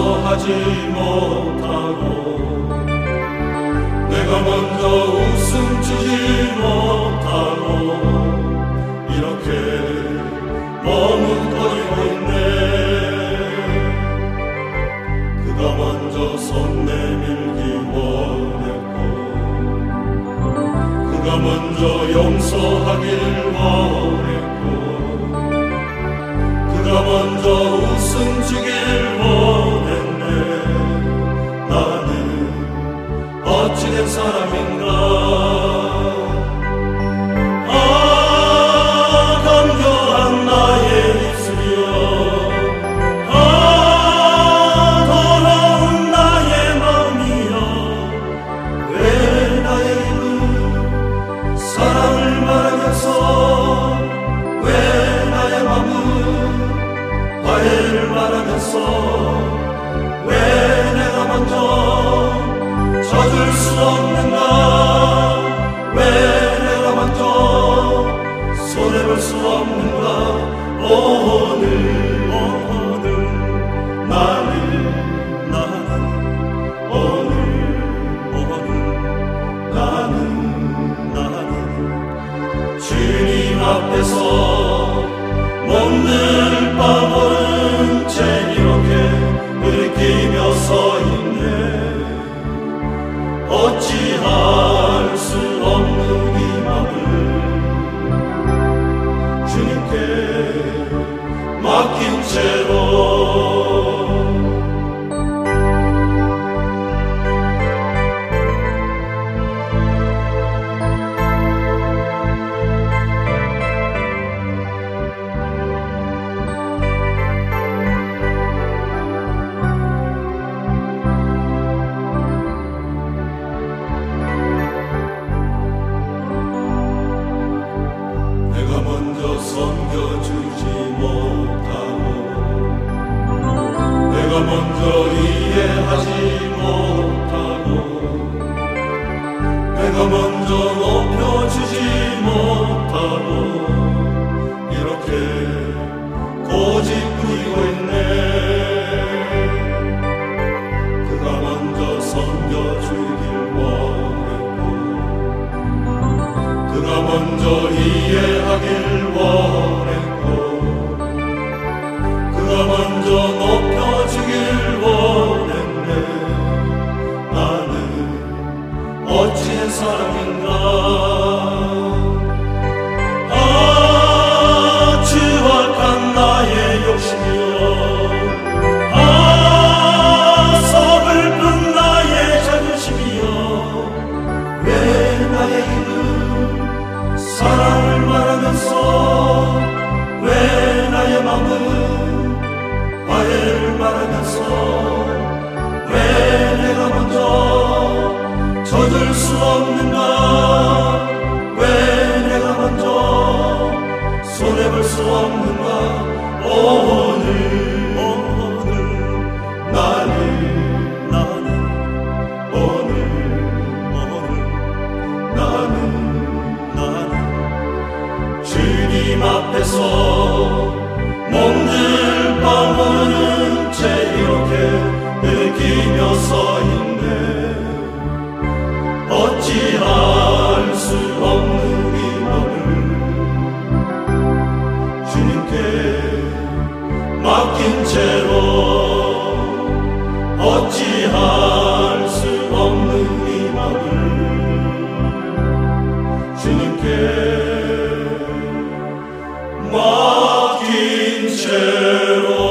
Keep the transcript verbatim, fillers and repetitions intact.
용서하지 못하고 내가 먼저 웃음 주지 못하고 이렇게 머뭇거리고 있네. 그가 먼저 손 내밀기 원했고 그가 먼저 용서하길 원했고 그가 먼저 웃음 주길 원했네. 나는 어찌된 사람인가. 아 감겨한 나의 입술이여, 아 더러운 나의 마음이여, 왜 나의 입은 사랑을 말하면서 왜 나의 마음은 화해를 말하면서 왜 내가 먼저 젖을 수 없는가. 왜 내가 먼저 손해볼 수 없는가. 오늘 오늘 나는 나는 오늘 오늘 나는 나는 주님 앞에서 몸들 빠모른 채 이렇게 느끼며 서 있네. 어찌할 수 없는 이 맘을 주님께 맡긴 채로 섬겨주지 못하고 내가 먼저 이해하지 못하고 내가 먼저 높여주지 못하고 이렇게 고집부리고 있네. 그가 먼저 섬겨주길 원했고 그가 먼저 이해하길 원했고 그가 먼저 높여주길 원했네. 나는 어찌한 사람인가. 아 추악한 나의 욕심이여, 아 서글픈 나의 자존심이여, 왜 나의 입은 사랑을 말하면서 왜 나의 마음은 화해를 말하면서 왜 내가 먼저 젖을 수 없는가. 왜 내가 먼저 손해볼 수 없는가. 오늘 오늘 나는 나는 오늘 오늘 나는 주님 앞에서 몸들 빠모르는 채 이렇게 느끼며 서 있네. 어찌할 수 없는 이 맘을 주님께 맡긴 채로 어찌할 수 없는 이 맘을 주님께 맡긴 채로